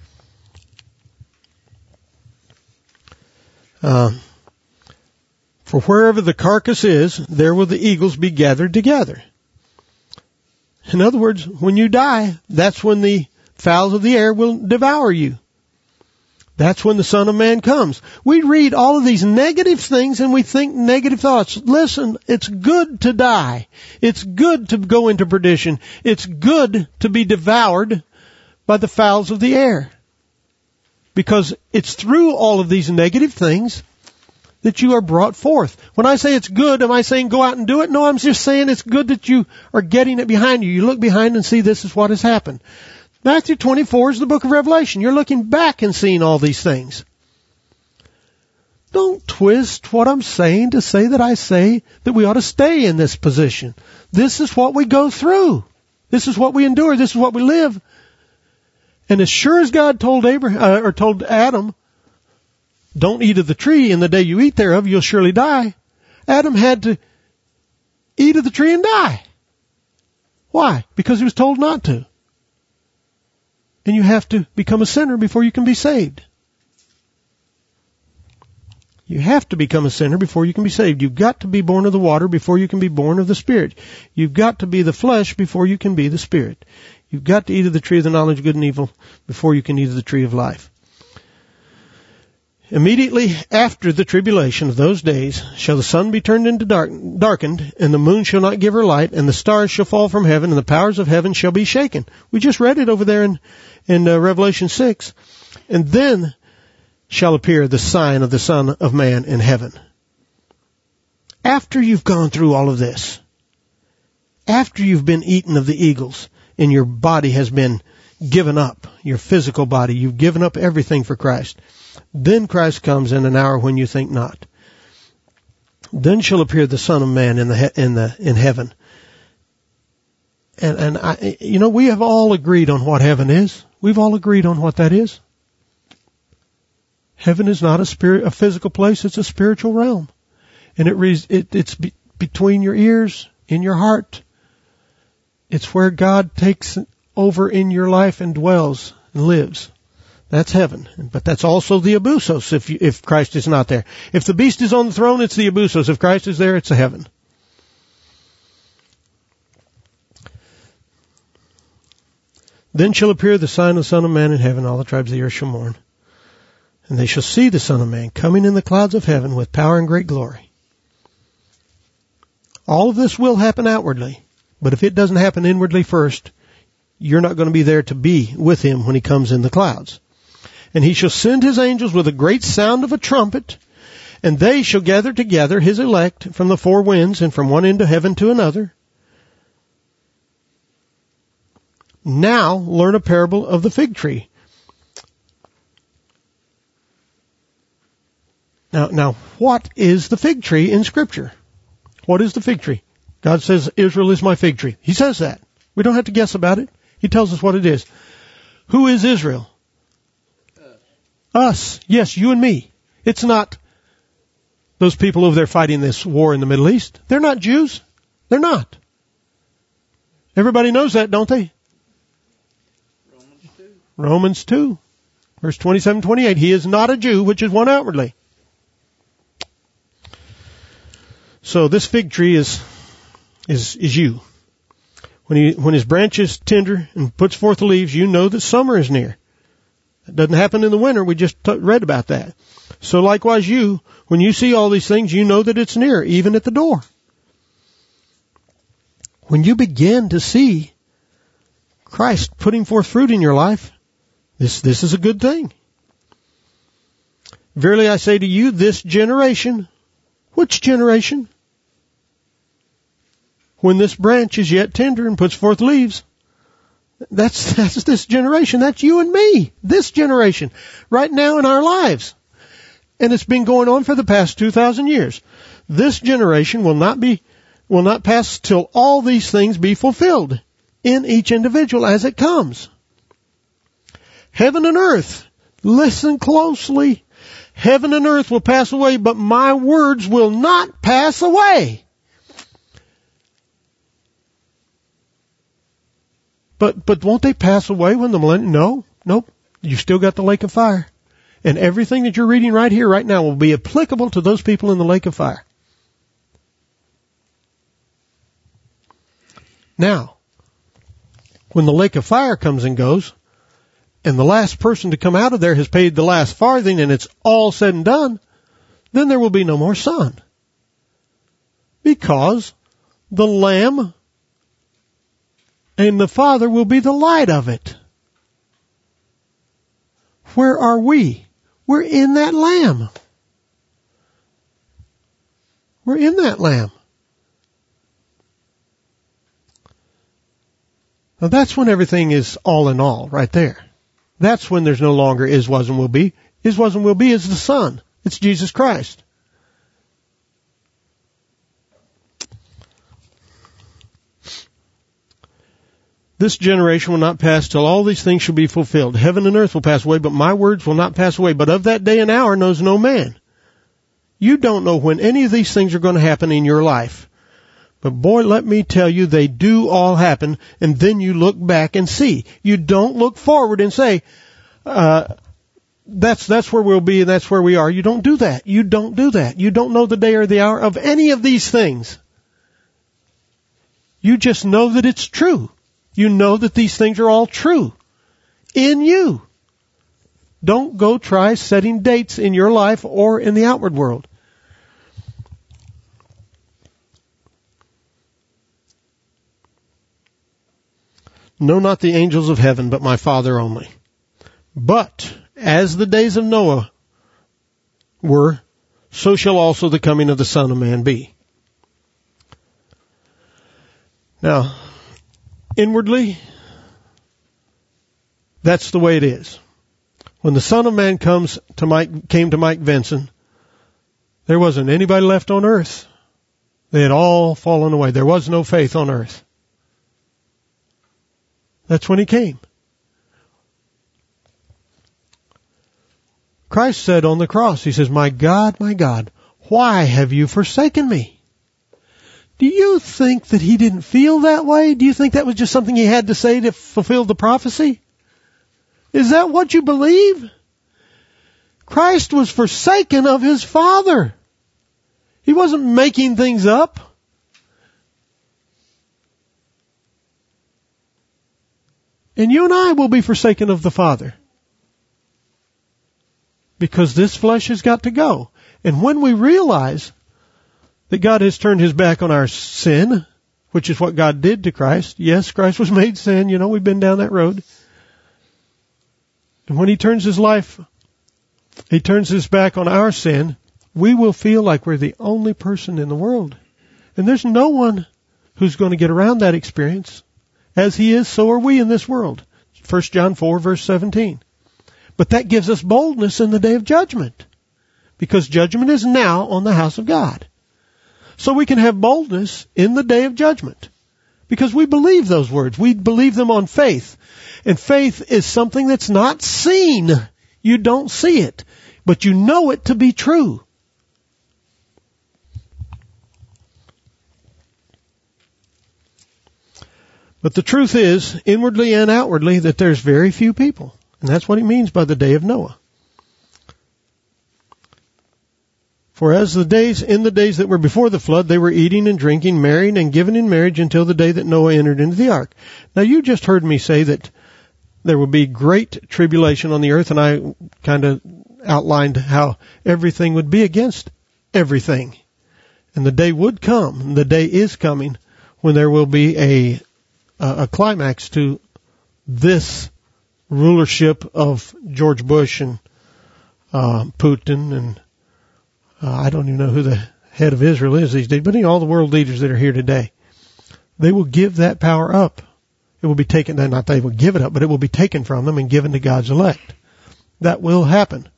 For wherever the carcass is, there will the eagles be gathered together. In other words, when you die, that's when the fowls of the air will devour you. That's when the Son of Man comes. We read all of these negative things and we think negative thoughts. Listen, it's good to die. It's good to go into perdition. It's good to be devoured by the fowls of the air. Because it's through all of these negative things that you are brought forth. When I say it's good, am I saying go out and do it? No, I'm just saying it's good that you are getting it behind you. You look behind and see this is what has happened. Matthew 24 is the book of Revelation. You're looking back and seeing all these things. Don't twist what I'm saying to say that I say that we ought to stay in this position. This is what we go through. This is what we endure. This is what we live. And as sure as God told told Adam, don't eat of the tree, and the day you eat thereof, you'll surely die. Adam had to eat of the tree and die. Why? Because he was told not to. And you have to become a sinner before you can be saved. You have to become a sinner before you can be saved. You've got to be born of the water before you can be born of the Spirit. You've got to be the flesh before you can be the Spirit. You've got to eat of the tree of the knowledge of good and evil before you can eat of the tree of life. Immediately after the tribulation of those days shall the sun be turned into darkened, and the moon shall not give her light, and the stars shall fall from heaven, and the powers of heaven shall be shaken. We just read it over there in Revelation 6. And then shall appear the sign of the Son of Man in heaven. After you've gone through all of this, after you've been eaten of the eagles, and your body has been given up, your physical body, you've given up everything for Christ, then Christ comes in an hour when you think not. Then shall appear the Son of Man in heaven. And we have all agreed on what heaven is. We've all agreed on what that is. Heaven is not a physical place, it's a spiritual realm. And it's between your ears, in your heart. It's where God takes over in your life and dwells and lives. That's heaven. But that's also the abusos if Christ is not there. If the beast is on the throne, it's the abusos. If Christ is there, it's a heaven. Then shall appear the sign of the Son of Man in heaven, all the tribes of the earth shall mourn. And they shall see the Son of Man coming in the clouds of heaven with power and great glory. All of this will happen outwardly, but if it doesn't happen inwardly first, you're not going to be there to be with him when he comes in the clouds. And he shall send his angels with a great sound of a trumpet, and they shall gather together his elect from the four winds and from one end of heaven to another. Now learn a parable of the fig tree. Now, what is the fig tree in Scripture? What is the fig tree? God says, Israel is my fig tree. He says that. We don't have to guess about it. He tells us what it is. Who is Israel? Us. Yes, you and me. It's not those people over there fighting this war in the Middle East. They're not Jews. They're not. Everybody knows that, don't they? Romans 2. Verse 27-28. He is not a Jew, which is one outwardly. So this fig tree is you. When his branch is tender and puts forth the leaves, you know that summer is near. It doesn't happen in the winter. We just read about that. So likewise when you see all these things, you know that it's near, even at the door. When you begin to see Christ putting forth fruit in your life, this is a good thing. Verily I say to you, this generation, which generation? When this branch is yet tender and puts forth leaves, that's this generation. That's you and me. This generation. Right now in our lives. And it's been going on for the past 2,000 years. This generation will not pass till all these things be fulfilled in each individual as it comes. Heaven and earth. Listen closely. Heaven and earth will pass away, but my words will not pass away. But won't they pass away when the millennium? No. Nope. You've still got the lake of fire. And everything that you're reading right here, right now, will be applicable to those people in the lake of fire. Now, when the lake of fire comes and goes, and the last person to come out of there has paid the last farthing and it's all said and done, then there will be no more sun. Because the Lamb and the Father will be the light of it. Where are we? We're in that Lamb. We're in that Lamb. Now that's when everything is all in all, right there. That's when there's no longer is, was, and will be. Is, was, and will be is the Son. It's Jesus Christ. This generation will not pass till all these things shall be fulfilled. Heaven and earth will pass away, but my words will not pass away. But of that day and hour knows no man. You don't know when any of these things are going to happen in your life. But boy, let me tell you, they do all happen, and then you look back and see. You don't look forward and say, that's where we'll be and that's where we are. You don't do that. You don't do that. You don't know the day or the hour of any of these things. You just know that it's true. You know that these things are all true in you. Don't go try setting dates in your life or in the outward world. Know not the angels of heaven, but my Father only. But as the days of Noah were, so shall also the coming of the Son of Man be. Now, inwardly, that's the way it is. When the Son of Man came to Mike Vinson, there wasn't anybody left on earth. They had all fallen away. There was no faith on earth. That's when he came. Christ said on the cross, he says, my God, why have you forsaken me? Do you think that he didn't feel that way? Do you think that was just something he had to say to fulfill the prophecy? Is that what you believe? Christ was forsaken of his Father. He wasn't making things up. And you and I will be forsaken of the Father. Because this flesh has got to go. And when we realize that God has turned his back on our sin, which is what God did to Christ. Yes, Christ was made sin. You know, we've been down that road. And when he turns his back on our sin, we will feel like we're the only person in the world. And there's no one who's going to get around that experience. As he is, so are we in this world. 1 John 4, verse 17. But that gives us boldness in the day of judgment. Because judgment is now on the house of God. So we can have boldness in the day of judgment. Because we believe those words. We believe them on faith. And faith is something that's not seen. You don't see it. But you know it to be true. But the truth is, inwardly and outwardly, that there's very few people. And that's what he means by the day of Noah. For as in the days that were before the flood, they were eating and drinking, marrying and giving in marriage until the day that Noah entered into the ark. Now you just heard me say that there will be great tribulation on the earth, and I kind of outlined how everything would be against everything. And the day would come, and the day is coming, when there will be a climax to this rulership of George Bush and Putin and I don't even know who the head of Israel is these days, but all the world leaders that are here today. They will give that power up. It will be taken, not they will give it up, but it will be taken from them and given to God's elect. That will happen.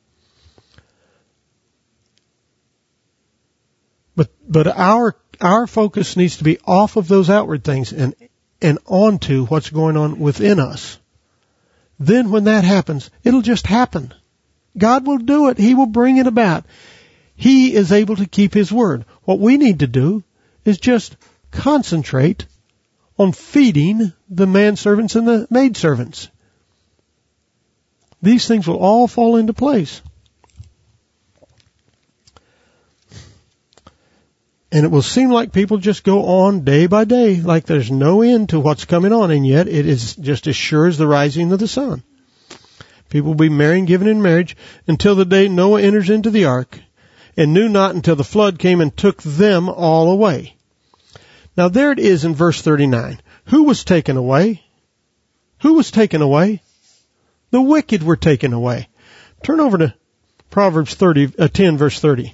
But our focus needs to be off of those outward things and onto what's going on within us. Then when that happens, it'll just happen. God will do it. He will bring it about. He is able to keep his word. What we need to do is just concentrate on feeding the manservants and the maidservants. These things will all fall into place. And it will seem like people just go on day by day, like there's no end to what's coming on, and yet it is just as sure as the rising of the sun. People will be marrying, given in marriage, until the day Noah enters into the ark, and knew not until the flood came and took them all away. Now there it is in verse 39. Who was taken away? Who was taken away? The wicked were taken away. Turn over to Proverbs 10, verse 30.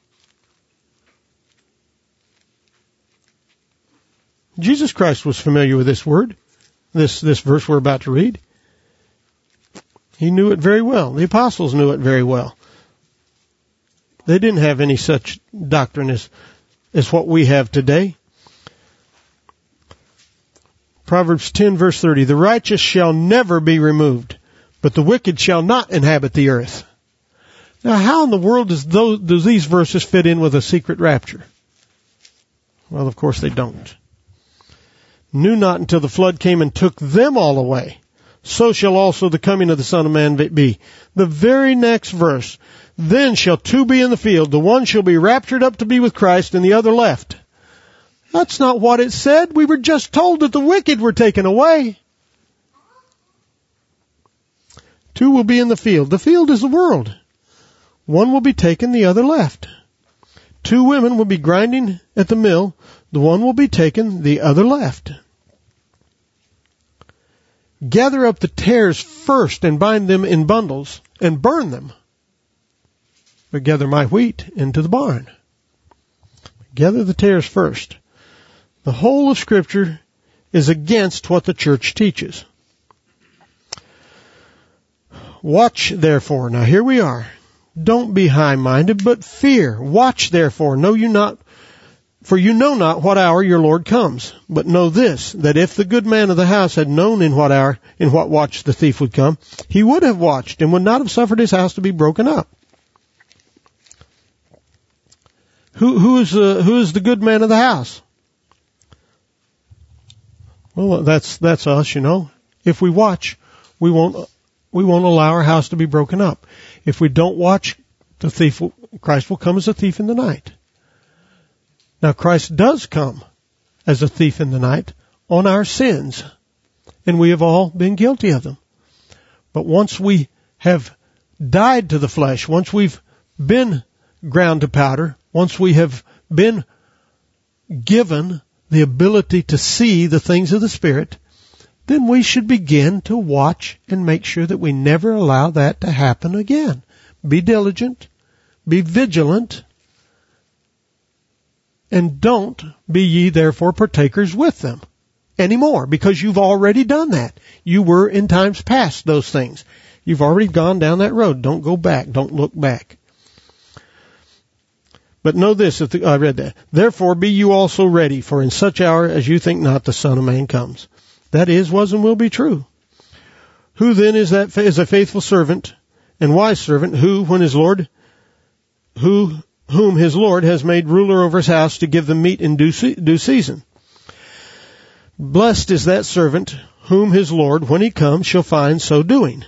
Jesus Christ was familiar with this word, this verse we're about to read. He knew it very well. The apostles knew it very well. They didn't have any such doctrine as what we have today. Proverbs 10 verse 30, the righteous shall never be removed, but the wicked shall not inhabit the earth. Now how in the world do these verses fit in with a secret rapture? Well, of course they don't. Knew not until the flood came and took them all away. So shall also the coming of the Son of Man be. The very next verse, then shall two be in the field, the one shall be raptured up to be with Christ, and the other left. That's not what it said. We were just told that the wicked were taken away. Two will be in the field. The field is the world. One will be taken, the other left. Two women will be grinding at the mill. The one will be taken, the other left. Gather up the tares first and bind them in bundles and burn them. But gather my wheat into the barn. Gather the tares first. The whole of Scripture is against what the church teaches. Watch therefore. Now here we are. Don't be high-minded, but fear. Watch therefore. Know you not, for you know not what hour your Lord comes. But know this, that if the good man of the house had known in what watch the thief would come, he would have watched and would not have suffered his house to be broken up. Who is the good man of the house? Well, that's us, you know. If we watch, we won't allow our house to be broken up. If we don't watch, Christ will come as a thief in the night. Now Christ does come as a thief in the night on our sins, and we have all been guilty of them. But once we have died to the flesh, once we've been ground to powder, once we have been given the ability to see the things of the Spirit, then we should begin to watch and make sure that we never allow that to happen again. Be diligent, be vigilant, and don't be ye therefore partakers with them anymore, because you've already done that. You were in times past those things. You've already gone down that road. Don't go back. Don't look back. But know this, I read that. Therefore be you also ready, for in such hour as you think not, the Son of Man comes. That is, was, and will be true. Who then is a faithful servant and wise servant, whom his Lord has made ruler over his house to give them meat in due season? Blessed is that servant whom his Lord, when he comes, shall find so doing.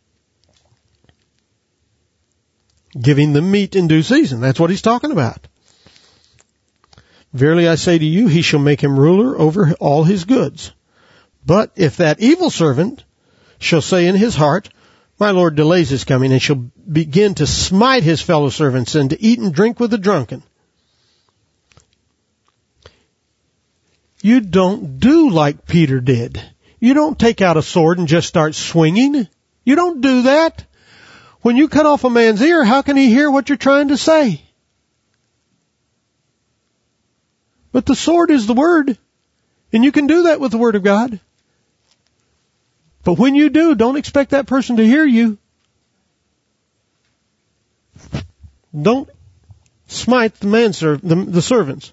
Giving them meat in due season. That's what he's talking about. Verily I say to you, he shall make him ruler over all his goods. But if that evil servant shall say in his heart, my Lord delays his coming, and shall begin to smite his fellow servants and to eat and drink with the drunken. You don't do like Peter did. You don't take out a sword and just start swinging. You don't do that. When you cut off a man's ear, how can he hear what you're trying to say? But the sword is the word, and you can do that with the word of God. But when you do, don't expect that person to hear you. Don't smite the servants.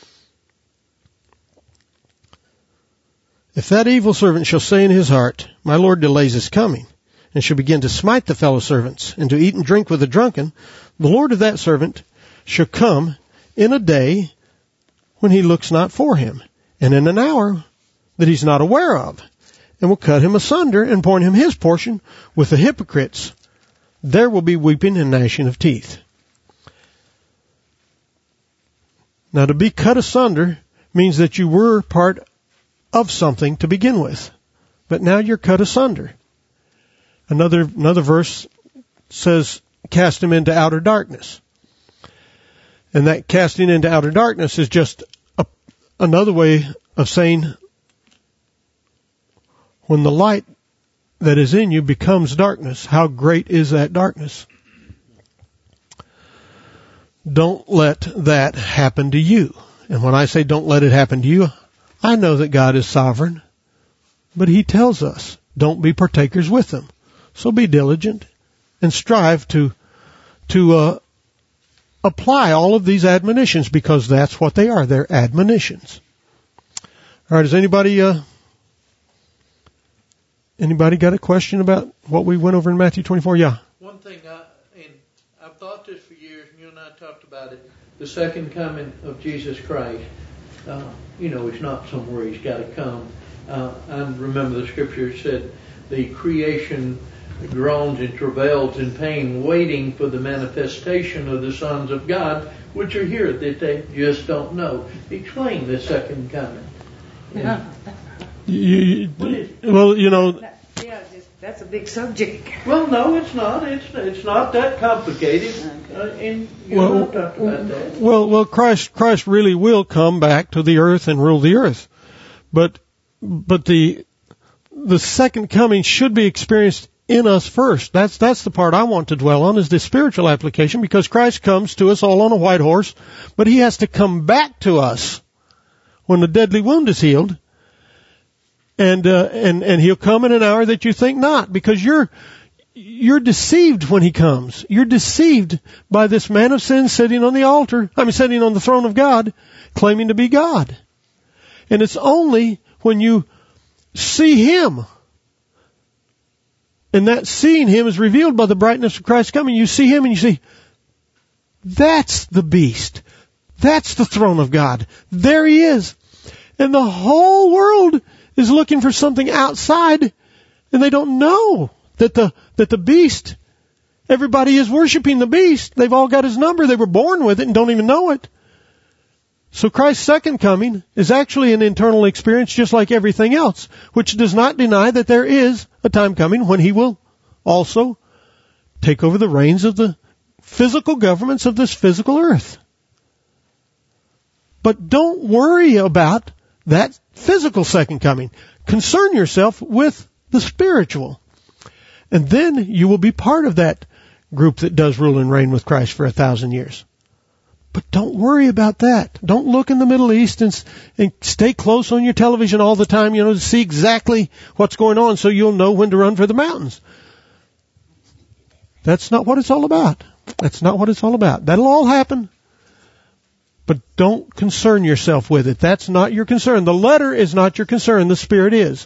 If that evil servant shall say in his heart, my Lord delays his coming, and shall begin to smite the fellow servants, and to eat and drink with the drunken, the Lord of that servant shall come in a day when he looks not for him, and in an hour that he's not aware of, and will cut him asunder and appoint him his portion with the hypocrites. There will be weeping and gnashing of teeth. Now, to be cut asunder means that you were part of something to begin with, but now you're cut asunder. Another verse says, cast him into outer darkness. And that casting into outer darkness is just another way of saying when the light that is in you becomes darkness, how great is that darkness? Don't let that happen to you. And when I say don't let it happen to you, I know that God is sovereign, but he tells us don't be partakers with them. So be diligent and strive to apply all of these admonitions, because that's what they are. They're admonitions. All right, has anybody got a question about what we went over in Matthew 24? Yeah. One thing, I've thought this for years, and you and I talked about it, the second coming of Jesus Christ. He's not somewhere he's got to come. I remember the scripture said the creation groans and travails in pain, waiting for the manifestation of the sons of God, which are here, that they just don't know. Explain the second coming. Yeah. That's a big subject. Well, no, it's not. It's not that complicated. And you talked about that. Well, Christ really will come back to the earth and rule the earth, but the second coming should be experienced in us first. That's the part I want to dwell on, is the spiritual application, because Christ comes to us all on a white horse, but he has to come back to us when the deadly wound is healed. And he'll come in an hour that you think not, because you're deceived when he comes. You're deceived by this man of sin sitting on the throne of God, claiming to be God. And it's only when you see him, and that seeing him is revealed by the brightness of Christ's coming. You see him and you see, that's the beast. That's the throne of God. There he is. And the whole world is looking for something outside, and they don't know that the beast, everybody is worshiping the beast. They've all got his number. They were born with it and don't even know it. So Christ's second coming is actually an internal experience, just like everything else, which does not deny that there is a time coming when he will also take over the reins of the physical governments of this physical earth. But don't worry about that physical second coming. Concern yourself with the spiritual. And then you will be part of that group that does rule and reign with Christ for 1,000 years. But don't worry about that. Don't look in the Middle East and stay close on your television all the time, to see exactly what's going on so you'll know when to run for the mountains. That's not what it's all about. That's not what it's all about. That'll all happen. But don't concern yourself with it. That's not your concern. The letter is not your concern. The Spirit is.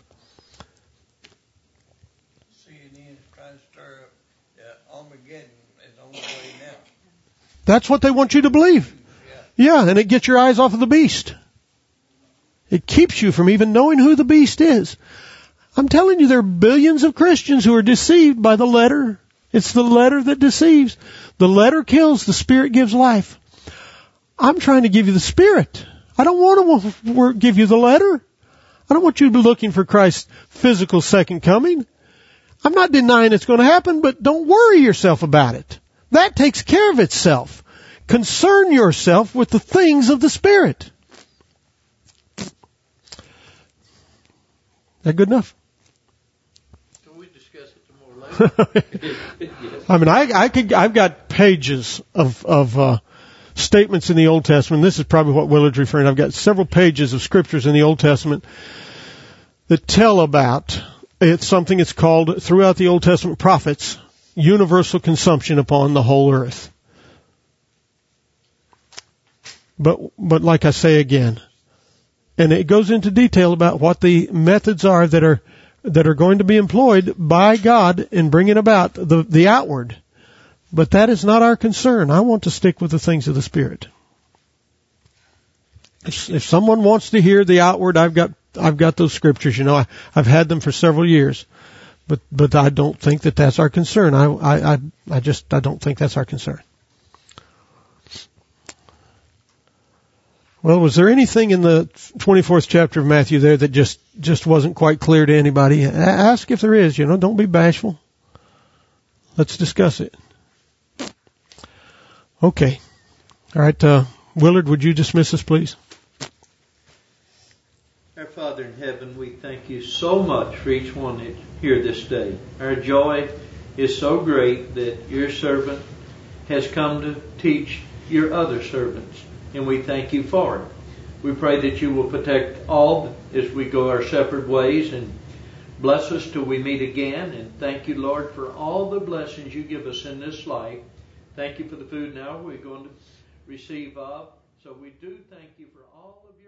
CNN is trying to stir up Armageddon is on the way now. That's what they want you to believe. Yeah, and it gets your eyes off of the beast. It keeps you from even knowing who the beast is. I'm telling you, there are billions of Christians who are deceived by the letter. It's the letter that deceives. The letter kills. The Spirit gives life. I'm trying to give you the Spirit. I don't want to give you the letter. I don't want you to be looking for Christ's physical second coming. I'm not denying it's going to happen, but don't worry yourself about it. That takes care of itself. Concern yourself with the things of the Spirit. Is that good enough? Can we discuss it more later? Yes. I mean, I've got pages of statements in the Old Testament. This is probably what Willard's referring to. I've got several pages of scriptures in the Old Testament that tell about something it's called throughout the Old Testament prophets, universal consumption upon the whole earth. But like I say again, and it goes into detail about what the methods are that are going to be employed by God in bringing about the outward. But that is not our concern. I want to stick with the things of the Spirit. If someone wants to hear the outward, I've got those scriptures. I've had them for several years. But I don't think that that's our concern. I don't think that's our concern. Well, was there anything in the 24th chapter of Matthew there that just wasn't quite clear to anybody? Ask if there is. Don't be bashful. Let's discuss it. Okay. All right. Willard, would you dismiss us, please? Our Father in heaven, we thank you so much for each one here this day. Our joy is so great that your servant has come to teach your other servants, and we thank you for it. We pray that you will protect all as we go our separate ways, and bless us till we meet again. And thank you, Lord, for all the blessings you give us in this life. thank you for the food now we're going to receive of. So we do thank you for all of your